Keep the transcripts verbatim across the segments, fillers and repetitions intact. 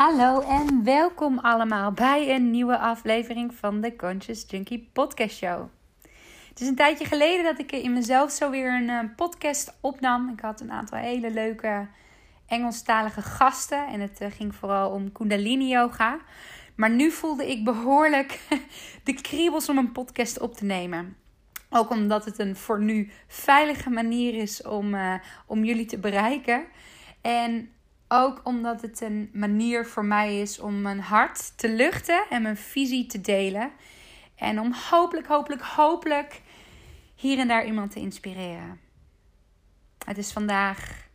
Hallo en welkom allemaal bij een nieuwe aflevering van de Conscious Junkie Podcast Show. Het is een tijdje geleden dat ik in mezelf zo weer een uh, podcast opnam. Ik had een aantal hele leuke Engelstalige gasten en het uh, ging vooral om Kundalini Yoga. Maar nu voelde ik behoorlijk de kriebels om een podcast op te nemen. Ook omdat het een voor nu veilige manier is om, uh, om jullie te bereiken. En ook omdat het een manier voor mij is om mijn hart te luchten en mijn visie te delen. En om hopelijk, hopelijk, hopelijk hier en daar iemand te inspireren. Het is vandaag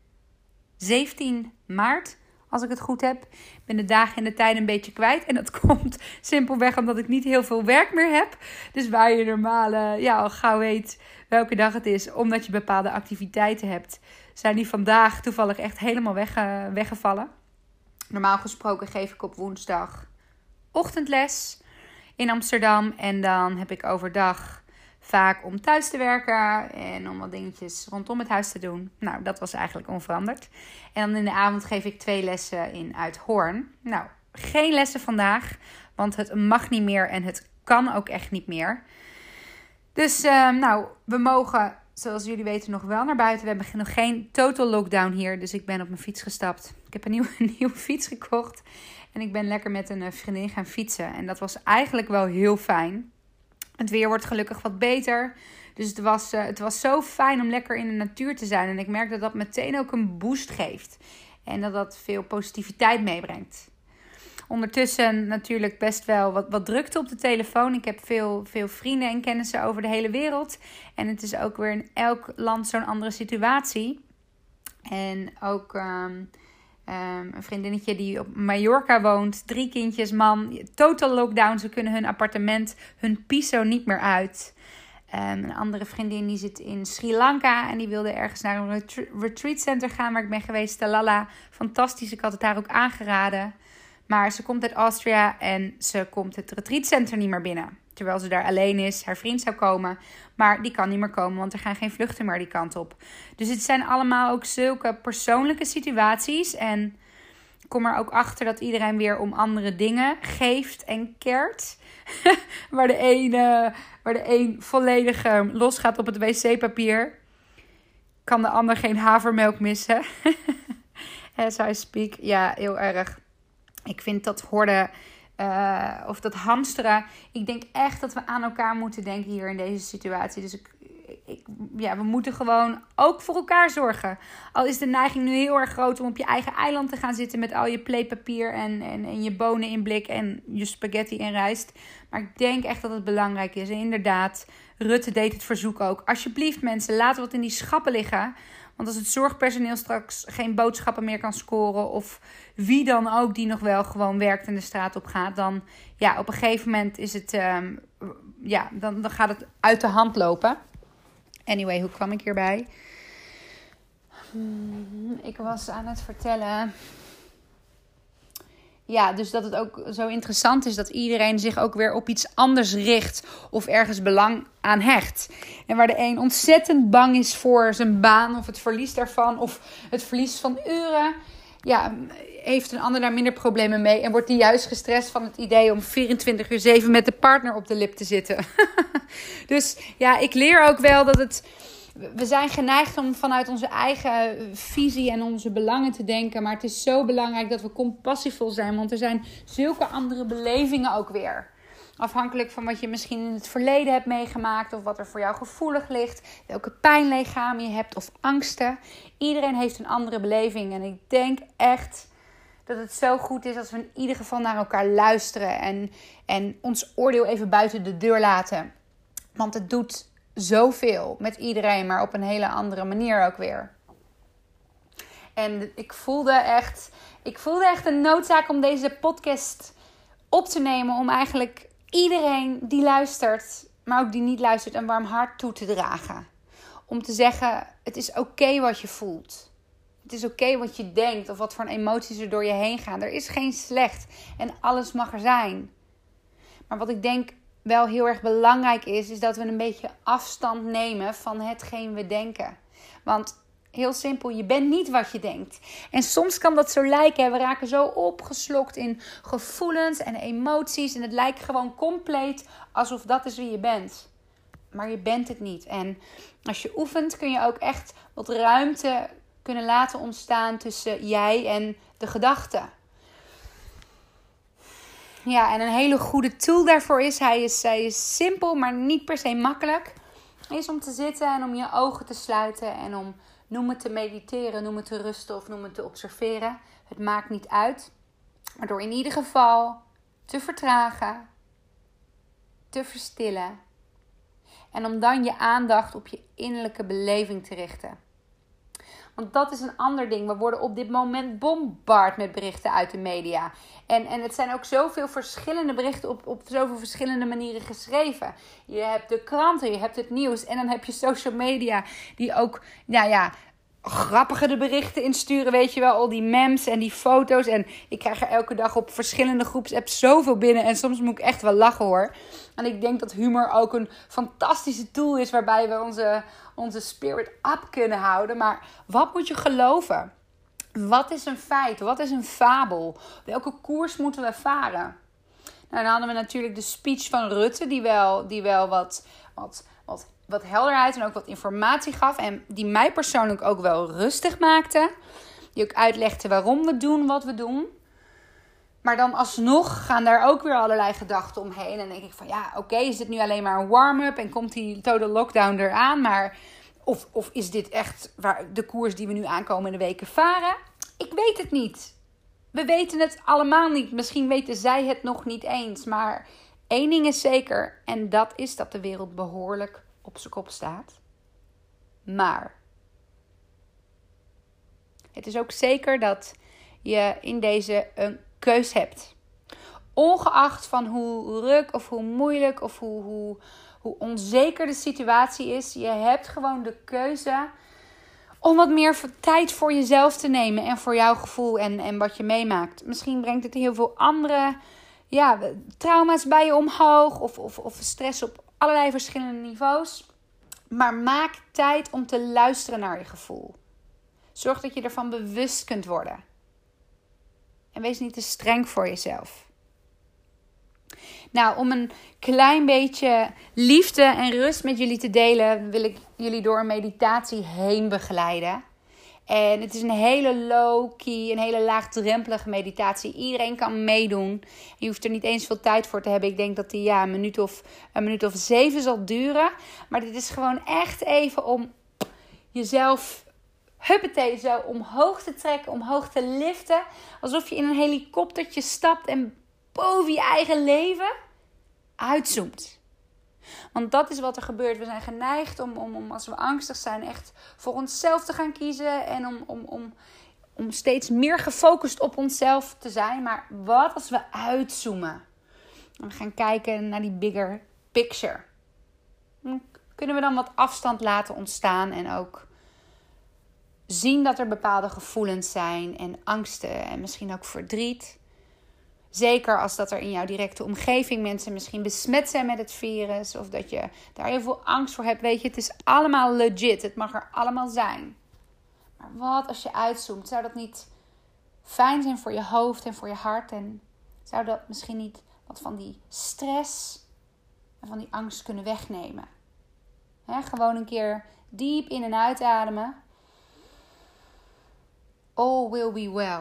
zeventien maart, als ik het goed heb. Ik ben de dagen en de tijden een beetje kwijt. En dat komt simpelweg omdat ik niet heel veel werk meer heb. Dus waar je normaal uh, ja, al gauw weet welke dag het is, omdat je bepaalde activiteiten hebt, zijn die vandaag toevallig echt helemaal wegge- weggevallen. Normaal gesproken geef ik op woensdag ochtendles in Amsterdam. En dan heb ik overdag vaak om thuis te werken en om wat dingetjes rondom het huis te doen. Nou, dat was eigenlijk onveranderd. En dan in de avond geef ik twee lessen in Uithoorn. Nou, geen lessen vandaag, want het mag niet meer en het kan ook echt niet meer. Dus uh, nou, we mogen, zoals jullie weten, nog wel naar buiten. We hebben nog geen total lockdown hier, dus ik ben op mijn fiets gestapt. Ik heb een nieuwe, een nieuwe fiets gekocht en ik ben lekker met een vriendin gaan fietsen. En dat was eigenlijk wel heel fijn. Het weer wordt gelukkig wat beter. Dus het was, uh, het was zo fijn om lekker in de natuur te zijn. En ik merk dat dat meteen ook een boost geeft. En dat dat veel positiviteit meebrengt. Ondertussen natuurlijk best wel wat, wat drukte op de telefoon. Ik heb veel, veel vrienden en kennissen over de hele wereld. En het is ook weer in elk land zo'n andere situatie. En ook Um, Um, een vriendinnetje die op Mallorca woont. Drie kindjes, man. Total lockdown. Ze kunnen hun appartement, hun piso niet meer uit. Um, een andere vriendin die zit in Sri Lanka. En die wilde ergens naar een retra- retreat center gaan. Waar ik ben geweest. Talala. Fantastisch. Ik had het daar ook aangeraden. Maar ze komt uit Austria. En ze komt het retreat center niet meer binnen. Terwijl ze daar alleen is. Haar vriend zou komen. Maar die kan niet meer komen. Want er gaan geen vluchten meer die kant op. Dus het zijn allemaal ook zulke persoonlijke situaties. En ik kom er ook achter dat iedereen weer om andere dingen geeft en keert. waar, de een, uh, waar de een volledig uh, losgaat op het wc-papier. Kan de ander geen havermelk missen. As I speak. Ja, heel erg. Ik vind dat horden Uh, of dat hamsteren. Ik denk echt dat we aan elkaar moeten denken hier in deze situatie. Dus ik, ik, ja, we moeten gewoon ook voor elkaar zorgen. Al is de neiging nu heel erg groot om op je eigen eiland te gaan zitten met al je pleepapier en, en, en je bonen in blik en je spaghetti en rijst. Maar ik denk echt dat het belangrijk is. En inderdaad, Rutte deed het verzoek ook. Alsjeblieft mensen, laten wat in die schappen liggen. Want als het zorgpersoneel straks geen boodschappen meer kan scoren, of wie dan ook die nog wel gewoon werkt en de straat op gaat, dan ja, op een gegeven moment is het, um, ja, dan, dan gaat het uit de hand lopen. Anyway, hoe kwam ik hierbij? Hmm, ik was aan het vertellen. Ja, dus dat het ook zo interessant is dat iedereen zich ook weer op iets anders richt of ergens belang aan hecht. En waar de een ontzettend bang is voor zijn baan of het verlies daarvan of het verlies van uren, ja, heeft een ander daar minder problemen mee en wordt die juist gestrest van het idee om vierentwintig uur zeven met de partner op de lip te zitten. Dus ja, ik leer ook wel dat het... We zijn geneigd om vanuit onze eigen visie en onze belangen te denken. Maar het is zo belangrijk dat we compassievol zijn. Want er zijn zulke andere belevingen ook weer. Afhankelijk van wat je misschien in het verleden hebt meegemaakt. Of wat er voor jou gevoelig ligt. Welke pijnlichaam je hebt of angsten. Iedereen heeft een andere beleving. En ik denk echt dat het zo goed is als we in ieder geval naar elkaar luisteren. En, en ons oordeel even buiten de deur laten. Want het doet zoveel met iedereen, maar op een hele andere manier ook weer. En ik voelde echt, ik voelde echt een noodzaak om deze podcast op te nemen, om eigenlijk iedereen die luistert, maar ook die niet luistert, een warm hart toe te dragen. Om te zeggen, het is oké wat je voelt. Het is oké wat je denkt of wat voor emoties er door je heen gaan. Er is geen slecht en alles mag er zijn. Maar wat ik denk wel heel erg belangrijk is, is dat we een beetje afstand nemen van hetgeen we denken. Want Heel simpel, je bent niet wat je denkt. En soms kan dat zo lijken. Hè? We raken zo opgeslokt in gevoelens en emoties. En het lijkt gewoon compleet alsof dat is wie je bent. Maar je bent het niet. En als je oefent kun je ook echt wat ruimte kunnen laten ontstaan tussen jij en de gedachten. Ja, en een hele goede tool daarvoor is, hij is, hij is simpel, maar niet per se makkelijk. Is om te zitten en om je ogen te sluiten en om, noem het te mediteren, noem het te rusten of noem het te observeren. Het maakt niet uit. Maar door in ieder geval te vertragen, te verstillen. En om dan je aandacht op je innerlijke beleving te richten. Want dat is een ander ding. We worden op dit moment bombard met berichten uit de media. En, en het zijn ook zoveel verschillende berichten op, op zoveel verschillende manieren geschreven. Je hebt de kranten, je hebt het nieuws. En dan heb je social media die ook, nou ja, grappige de berichten insturen. Weet je wel, al die memes en die foto's. En ik krijg er elke dag op verschillende groepsapps zoveel binnen. En soms moet ik echt wel lachen hoor. En ik denk dat humor ook een fantastische tool is waarbij we onze, onze spirit up kunnen houden. Maar wat moet je geloven? Wat is een feit? Wat is een fabel? Welke koers moeten we varen? Nou, dan hadden we natuurlijk de speech van Rutte, die wel, die wel wat, wat, wat, wat helderheid en ook wat informatie gaf. En die mij persoonlijk ook wel rustig maakte. Die ook uitlegde waarom we doen wat we doen. Maar dan alsnog gaan daar ook weer allerlei gedachten omheen. En dan denk ik van ja, oké, okay, is dit nu alleen maar een warm-up en komt die total lockdown eraan? Maar of, of is dit echt waar de koers die we nu aankomende weken varen? Ik weet het niet. We weten het allemaal niet. Misschien weten zij het nog niet eens. Maar één ding is zeker. En dat is dat de wereld behoorlijk op zijn kop staat. Maar het is ook zeker dat je in deze een keus hebt. Ongeacht van hoe ruk of hoe moeilijk of hoe, hoe, hoe onzeker de situatie is. Je hebt gewoon de keuze om wat meer tijd voor jezelf te nemen en voor jouw gevoel en, en wat je meemaakt. Misschien brengt het heel veel andere ja, trauma's bij je omhoog of, of, of stress op allerlei verschillende niveaus. Maar maak tijd om te luisteren naar je gevoel. Zorg dat je ervan bewust kunt worden. En wees niet te streng voor jezelf. Nou, om een klein beetje liefde en rust met jullie te delen, wil ik jullie door een meditatie heen begeleiden. En het is een hele low-key, een hele laagdrempelige meditatie. Iedereen kan meedoen. Je hoeft er niet eens veel tijd voor te hebben. Ik denk dat die ja, een minuut of, een minuut of zeven zal duren. Maar dit is gewoon echt even om jezelf huppatee zo omhoog te trekken, omhoog te liften. Alsof je in een helikoptertje stapt en boven je eigen leven uitzoomt. Want dat is wat er gebeurt. We zijn geneigd om, om, om als we angstig zijn echt voor onszelf te gaan kiezen. En om, om, om, om steeds meer gefocust op onszelf te zijn. Maar wat als we uitzoomen? En we gaan kijken naar die bigger picture. Dan kunnen we dan wat afstand laten ontstaan. En ook zien dat er bepaalde gevoelens zijn. En angsten en misschien ook verdriet. Zeker als dat er in jouw directe omgeving mensen misschien besmet zijn met het virus. Of dat je daar heel veel angst voor hebt. Weet je, het is allemaal legit. Het mag er allemaal zijn. Maar wat als je uitzoomt? Zou dat niet fijn zijn voor je hoofd en voor je hart? En zou dat misschien niet wat van die stress en van die angst kunnen wegnemen? He, gewoon een keer diep in en uitademen. All will be well.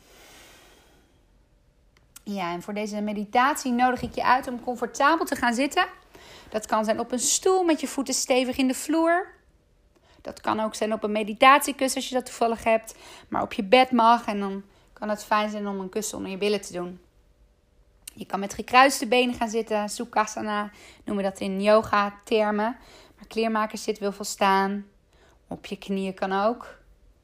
Ja, en voor deze meditatie nodig ik je uit om comfortabel te gaan zitten. Dat kan zijn op een stoel met je voeten stevig in de vloer. Dat kan ook zijn op een meditatiekussen als je dat toevallig hebt. Maar op je bed mag en dan kan het fijn zijn om een kussen onder je billen te doen. Je kan met gekruiste benen gaan zitten. Sukhasana noemen we dat in yoga termen. Maar kleermakers zit wil volstaan. Op je knieën kan ook.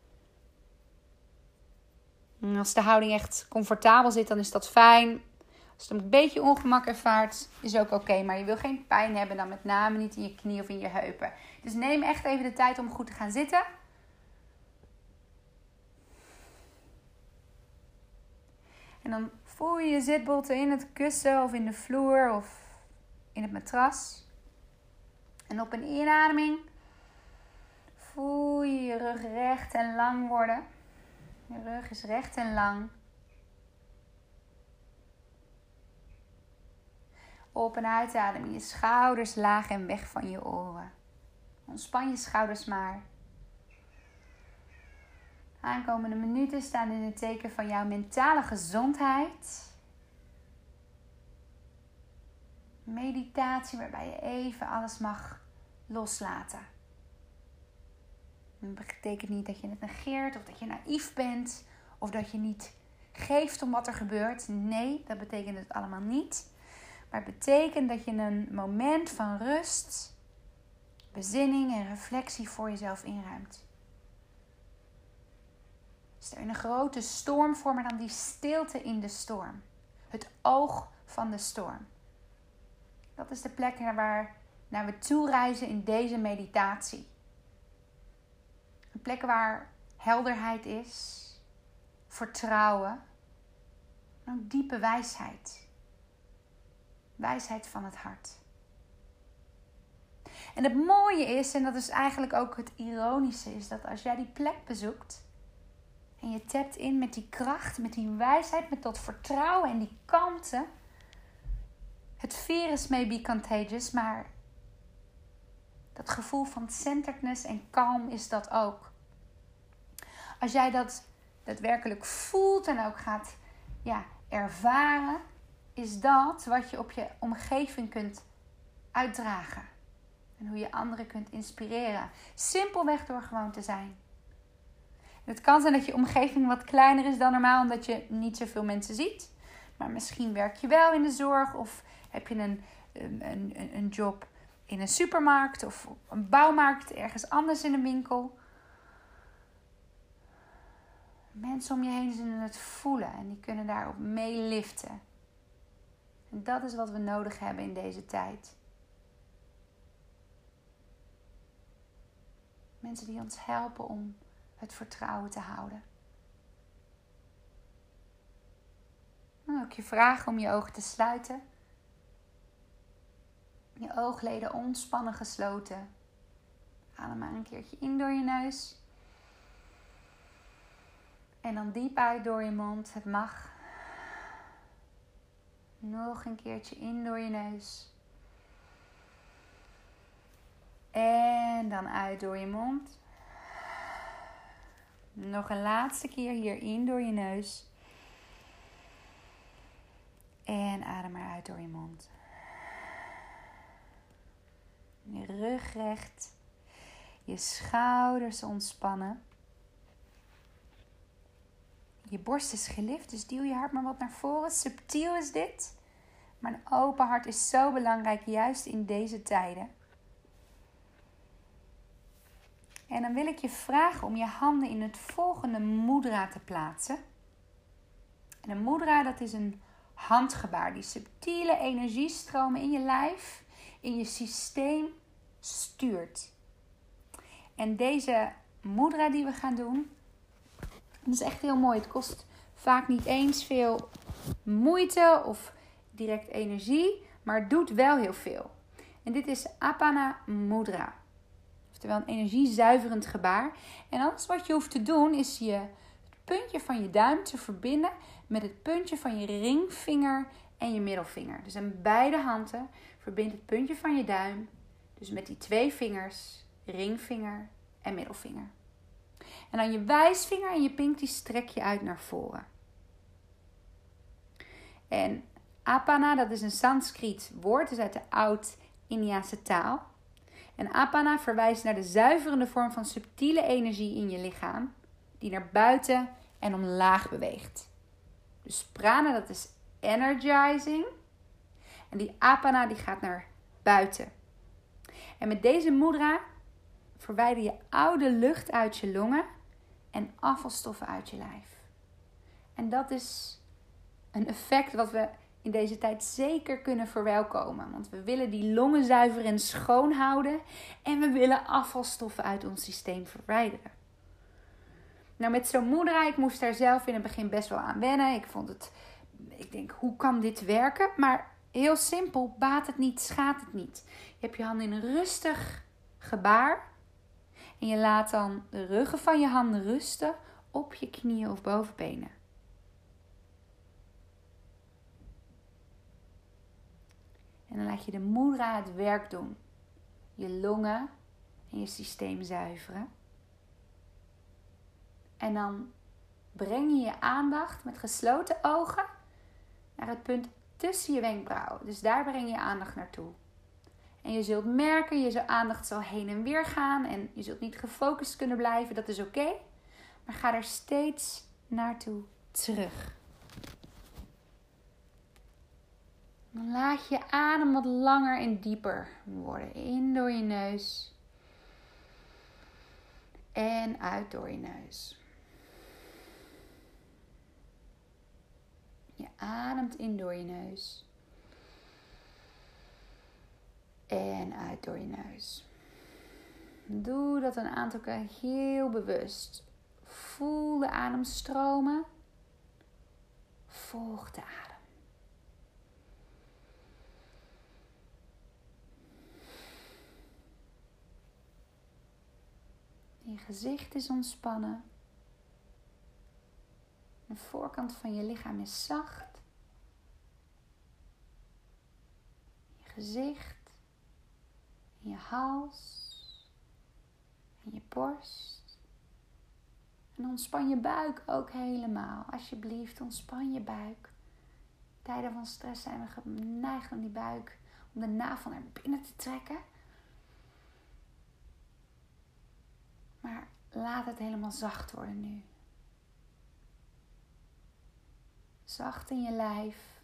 En als de houding echt comfortabel zit, dan is dat fijn. Als je een beetje ongemak ervaart, is ook oké. Okay, maar je wil geen pijn hebben, dan met name niet in je knie of in je heupen. Dus neem echt even de tijd om goed te gaan zitten. En dan voel je je zitbotten in het kussen of in de vloer of in het matras. En op een inademing Voel je je rug recht en lang worden. Je rug is recht en lang. Op en uitadem je schouders laag en weg van je oren. Ontspan je schouders maar. Aankomende minuten staan in het teken van jouw mentale gezondheid. Meditatie waarbij je even alles mag loslaten. Dat betekent niet dat je het negeert of dat je naïef bent of dat je niet geeft om wat er gebeurt. Nee, dat betekent het allemaal niet. Maar het betekent dat je een moment van rust, bezinning en reflectie voor jezelf inruimt. Stel je een grote storm voor, maar dan die stilte in de storm. Het oog van de storm. Dat is de plek naar waar naar we toe reizen in deze meditatie. Een plek waar helderheid is, vertrouwen en ook diepe wijsheid. Wijsheid van het hart. En het mooie is, en dat is eigenlijk ook het ironische, is dat als jij die plek bezoekt en je tapt in met die kracht, met die wijsheid, met dat vertrouwen en die kalmte. Het virus may be contagious, maar dat gevoel van centeredness en kalm is dat ook. Als jij dat daadwerkelijk voelt en ook gaat ja, ervaren, is dat wat je op je omgeving kunt uitdragen. En hoe je anderen kunt inspireren. Simpelweg door gewoon te zijn. Het kan zijn dat je omgeving wat kleiner is dan normaal, omdat je niet zoveel mensen ziet. Maar misschien werk je wel in de zorg of heb je een, een, een, een job in een supermarkt of een bouwmarkt, ergens anders in een winkel. Mensen om je heen zullen het voelen en die kunnen daarop meeliften. En dat is wat we nodig hebben in deze tijd. Mensen die ons helpen om het vertrouwen te houden. En ook je vragen om je ogen te sluiten. Je oogleden ontspannen gesloten. Adem maar een keertje in door je neus. En dan diep uit door je mond. Het mag. Nog een keertje in door je neus. En dan uit door je mond. Nog een laatste keer hier in door je neus. En adem maar uit door je mond. Je rug recht. Je schouders ontspannen. Je borst is gelift, dus duw je hart maar wat naar voren. Subtiel is dit. Maar een open hart is zo belangrijk, juist in deze tijden. En dan wil ik je vragen om je handen in het volgende mudra te plaatsen. En een mudra, dat is een handgebaar die subtiele energiestromen in je lijf, in je systeem stuurt. En deze mudra die we gaan doen, dat is echt heel mooi. Het kost vaak niet eens veel moeite of direct energie, maar het doet wel heel veel. En dit is Apana Mudra. Oftewel een energiezuiverend gebaar. En alles wat je hoeft te doen is je het puntje van je duim te verbinden met het puntje van je ringvinger en je middelvinger. Dus aan beide handen verbind het puntje van je duim. Dus met die twee vingers, ringvinger en middelvinger. En dan je wijsvinger en je pink die strek je uit naar voren. En Apana, dat is een Sanskriet woord, dus uit de oud-Indiase taal. En Apana verwijst naar de zuiverende vorm van subtiele energie in je lichaam, die naar buiten en omlaag beweegt. Dus prana, dat is energizing. En die Apana, die gaat naar buiten. En met deze mudra verwijder je oude lucht uit je longen en afvalstoffen uit je lijf. En dat is een effect wat we in deze tijd zeker kunnen verwelkomen. Want we willen die longen zuiver en schoon houden. En we willen afvalstoffen uit ons systeem verwijderen. Nou, met zo'n mudra, ik moest daar zelf in het begin best wel aan wennen. Ik vond het, ik denk, hoe kan dit werken? Maar heel simpel, baat het niet, schaadt het niet. Je hebt je handen in een rustig gebaar. En je laat dan de ruggen van je handen rusten op je knieën of bovenbenen. En dan laat je de mudra het werk doen. Je longen en je systeem zuiveren. En dan breng je je aandacht met gesloten ogen naar het punt tussen je wenkbrauwen. Dus daar breng je je aandacht naartoe. En je zult merken, je aandacht zal heen en weer gaan. En je zult niet gefocust kunnen blijven, dat is oké. Okay, maar ga er steeds naartoe terug. Dan laat je adem wat langer en dieper worden. In door je neus. En uit door je neus. Je ademt in door je neus. En uit door je neus. Doe dat een aantal keer heel bewust. Voel de adem stromen. Volg de adem. Je gezicht is ontspannen. De voorkant van je lichaam is zacht. Je gezicht. En je hals. En je borst. En ontspan je buik ook helemaal. Alsjeblieft, ontspan je buik. In tijden van stress zijn we geneigd om die buik, om de navel naar binnen te trekken. Maar laat het helemaal zacht worden nu. Zacht in je lijf.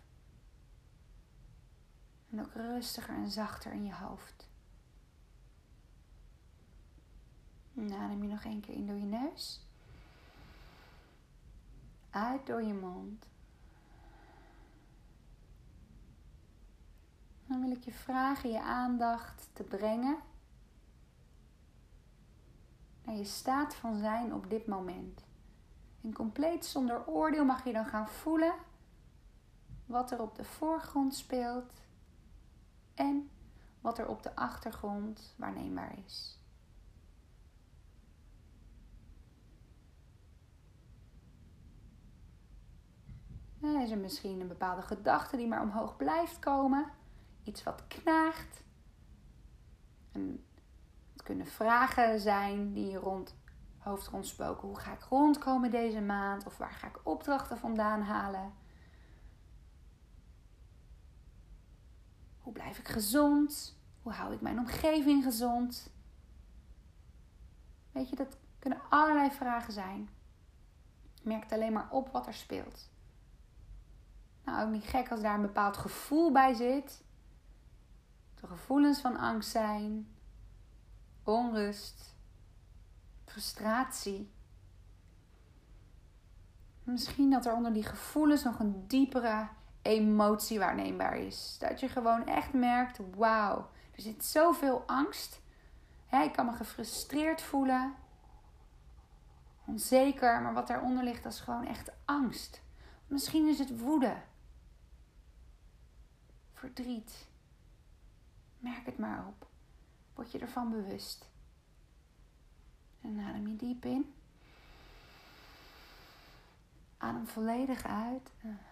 En ook rustiger en zachter in je hoofd. En adem je nog één keer in door je neus. Uit door je mond. Dan wil ik je vragen je aandacht te brengen naar je staat van zijn op dit moment. En compleet zonder oordeel mag je dan gaan voelen wat er op de voorgrond speelt en wat er op de achtergrond waarneembaar is. Dan is er misschien een bepaalde gedachte die maar omhoog blijft komen. Iets wat knaagt. En het kunnen vragen zijn die je rond hoofd rondspoken. Hoe ga ik rondkomen deze maand? Of waar ga ik opdrachten vandaan halen? Hoe blijf ik gezond? Hoe hou ik mijn omgeving gezond? Weet je, dat kunnen allerlei vragen zijn. Merk het alleen maar op wat er speelt. Nou, ook niet gek als daar een bepaald gevoel bij zit. De gevoelens van angst zijn, onrust, frustratie. Misschien dat er onder die gevoelens nog een diepere emotie waarneembaar is. Dat je gewoon echt merkt, wauw, er zit zoveel angst. He, ik kan me gefrustreerd voelen, onzeker, maar wat daaronder ligt, dat is gewoon echt angst. Misschien is het woede, verdriet. Merk het maar op. Word je ervan bewust. En adem je diep in. Adem volledig uit.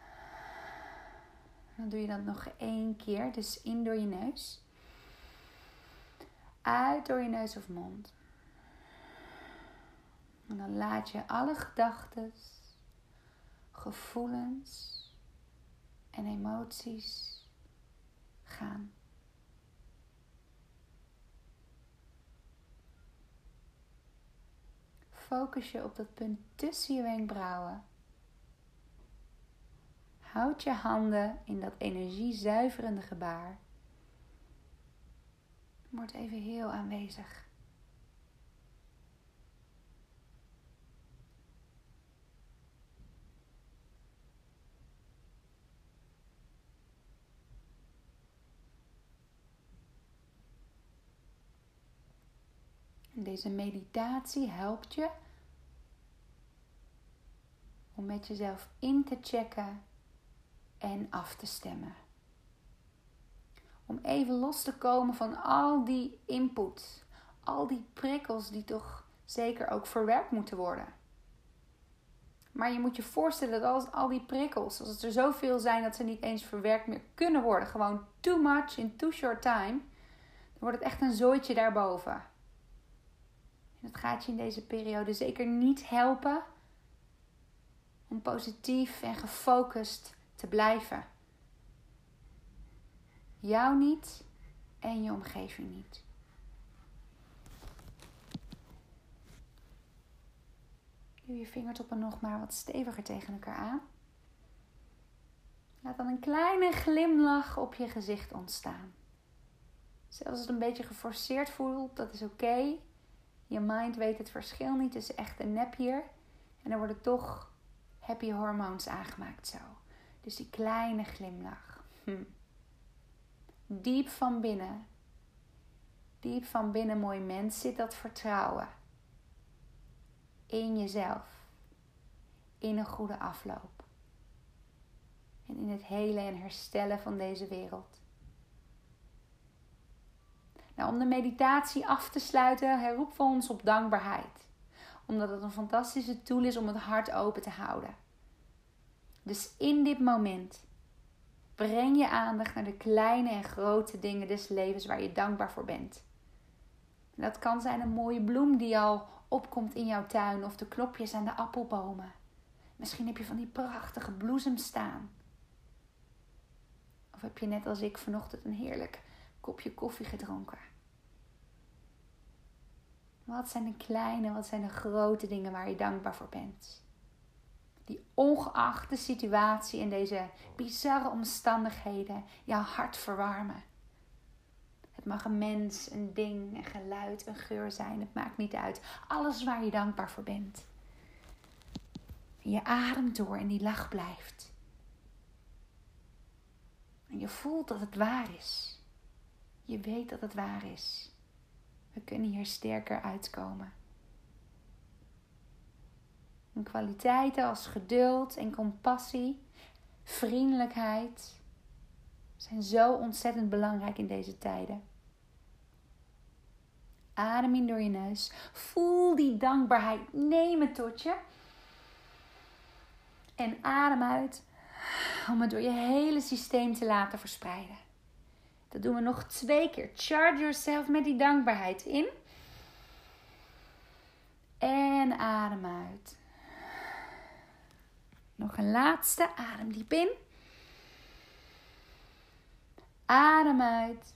Dan doe je dat nog één keer. Dus in door je neus. Uit door je neus of mond. En dan laat je alle gedachten, gevoelens en emoties gaan. Focus je op dat punt tussen je wenkbrauwen. Houd je handen in dat energiezuiverende gebaar. Word even heel aanwezig. En deze meditatie helpt je om met jezelf in te checken en af te stemmen. Om even los te komen van al die input, al die prikkels die toch zeker ook verwerkt moeten worden. Maar je moet je voorstellen dat als al die prikkels, als het er zoveel zijn dat ze niet eens verwerkt meer kunnen worden, gewoon too much in too short time, dan wordt het echt een zooitje daarboven. En dat gaat je in deze periode zeker niet helpen om positief en gefocust te blijven. Jou niet en je omgeving niet. Duw je vingertoppen nog maar wat steviger tegen elkaar aan. Laat dan een kleine glimlach op je gezicht ontstaan. Zelfs als het een beetje geforceerd voelt, dat is oké. Okay. Je mind weet het verschil niet tussen echt en nep hier. En er worden toch happy hormones aangemaakt zo. Dus die kleine glimlach. Hm. Diep van binnen. Diep van binnen, mooi mens, zit dat vertrouwen. In jezelf. In een goede afloop. En in het helen en herstellen van deze wereld. Nou, om de meditatie af te sluiten, herroepen we ons op dankbaarheid. Omdat het een fantastische tool is om het hart open te houden. Dus in dit moment, breng je aandacht naar de kleine en grote dingen des levens waar je dankbaar voor bent. En dat kan zijn een mooie bloem die al opkomt in jouw tuin of de knopjes aan de appelbomen. Misschien heb je van die prachtige bloesems staan. Of heb je net als ik vanochtend een heerlijk kopje koffie gedronken. Wat zijn de kleine, wat zijn de grote dingen waar je dankbaar voor bent? Die ongeacht de situatie en deze bizarre omstandigheden jouw hart verwarmen. Het mag een mens, een ding, een geluid, een geur zijn. Het maakt niet uit. Alles waar je dankbaar voor bent. En je ademt door en die lach blijft. En je voelt dat het waar is. Je weet dat het waar is. We kunnen hier sterker uitkomen. En kwaliteiten als geduld en compassie, vriendelijkheid zijn zo ontzettend belangrijk in deze tijden. Adem in door je neus. Voel die dankbaarheid. Neem het tot je. En adem uit om het door je hele systeem te laten verspreiden. Dat doen we nog twee keer. Charge yourself met die dankbaarheid in. En adem uit. Nog een laatste. Adem diep in. Adem uit.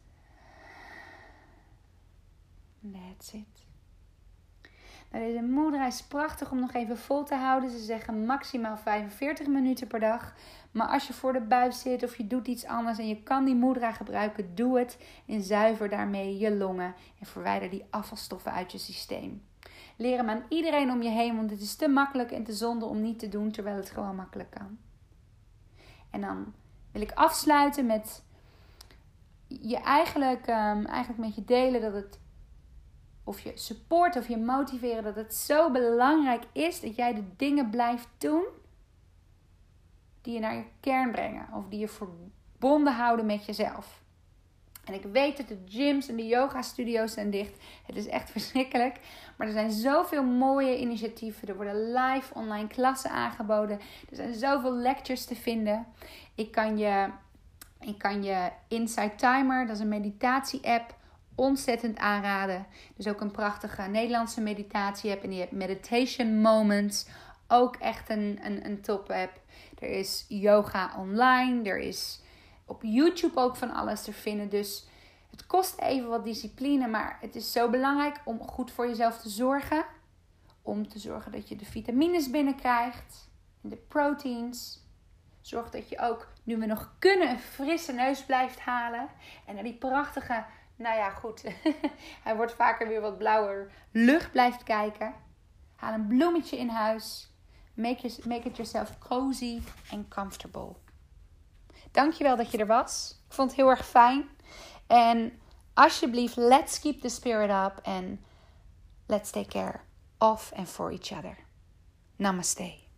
That's it. Nou, deze mudra is prachtig om nog even vol te houden. Ze zeggen maximaal vijfenveertig minuten per dag. Maar als je voor de buis zit of je doet iets anders en je kan die mudra gebruiken, doe het. En zuiver daarmee je longen en verwijder die afvalstoffen uit je systeem. Leer hem aan iedereen om je heen, want het is te makkelijk en te zonde om niet te doen, terwijl het gewoon makkelijk kan. En dan wil ik afsluiten met je eigenlijk, um, eigenlijk met je delen dat het, of je support of je motiveren, dat het zo belangrijk is dat jij de dingen blijft doen die je naar je kern brengen. Of die je verbonden houden met jezelf. En ik weet dat de gyms en de yoga studio's zijn dicht. Het is echt verschrikkelijk. Maar er zijn zoveel mooie initiatieven. Er worden live online klassen aangeboden. Er zijn zoveel lectures te vinden. Ik kan je, ik kan je Insight Timer, dat is een meditatie-app, ontzettend aanraden. Dus ook een prachtige Nederlandse meditatie-app. En die hebt Meditation Moments. Ook echt een, een, een top-app. Er is yoga online. Er is op YouTube ook van alles te vinden. Dus het kost even wat discipline. Maar het is zo belangrijk om goed voor jezelf te zorgen. Om te zorgen dat je de vitamines binnenkrijgt. En de proteins. Zorg dat je ook, nu we nog kunnen, een frisse neus blijft halen. En naar die prachtige, nou ja goed, hij wordt vaker weer wat blauwer, lucht blijft kijken. Haal een bloemetje in huis. Make, it, make it yourself cozy and comfortable. Dankjewel dat je er was. Ik vond het heel erg fijn. En alsjeblieft, let's keep the spirit up. And let's take care of and for each other. Namaste.